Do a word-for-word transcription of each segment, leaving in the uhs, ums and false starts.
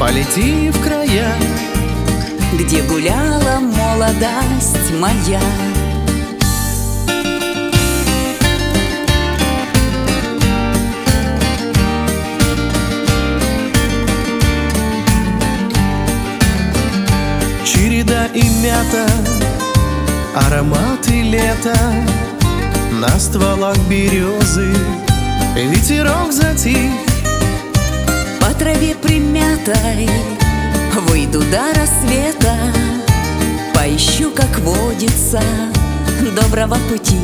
полети в края, где гуляла молодость моя. Череда и мята, ароматы лета, на стволах березы ветерок затих. По траве примятой выйду до рассвета, поищу, как водится, доброго пути.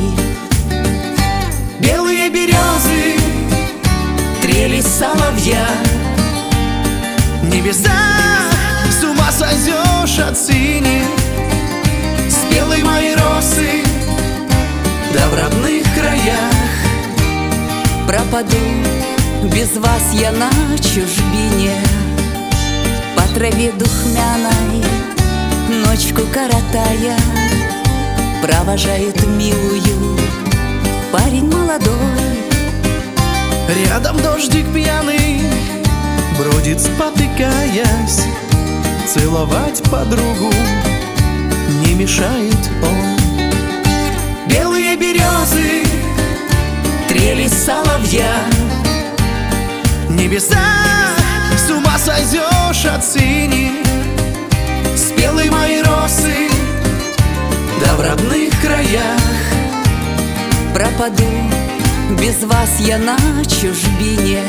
Белые березы, трели соловья, небеса, с ума сойдешь от синих. Спелые мои росы, да в родных краях пропаду, без вас я на чужбине. По траве духмяной, ночку коротая, провожает милую парень молодой. Рядом дождик пьяный бродит, спотыкаясь, целовать подругу не мешает он. Белые березы, трели соловья, небеса, с ума сойдешь от синих. Спелые мои росы, да в родных краях пропаду, без вас я на чужбине.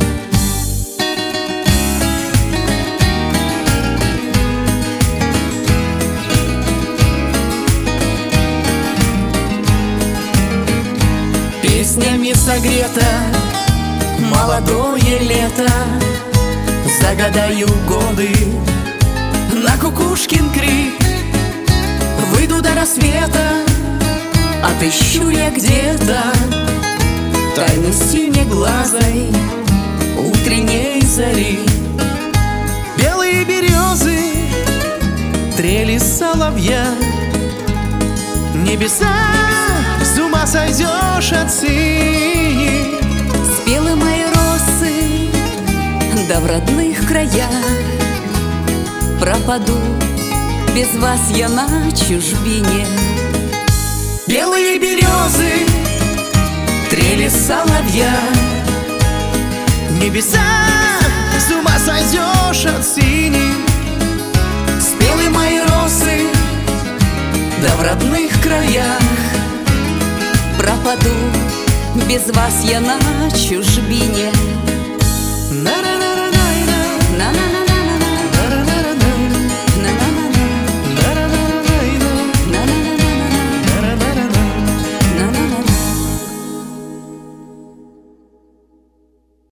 Песнями согрето молодое лето, загадаю годы на кукушкин крик. Выйду до рассвета, отыщу я где-то тайны синеглазой утренней зари. Белые березы, трели соловья, небеса, с ума сойдешь от синих. Спелые мои росы, да в родных краях пропаду, без вас я на чужбине. Белые березы, трели соловья, небеса, с ума сойдешь от синих. Спелые мои росы, да в родных краях пропаду, без вас я на чужбине.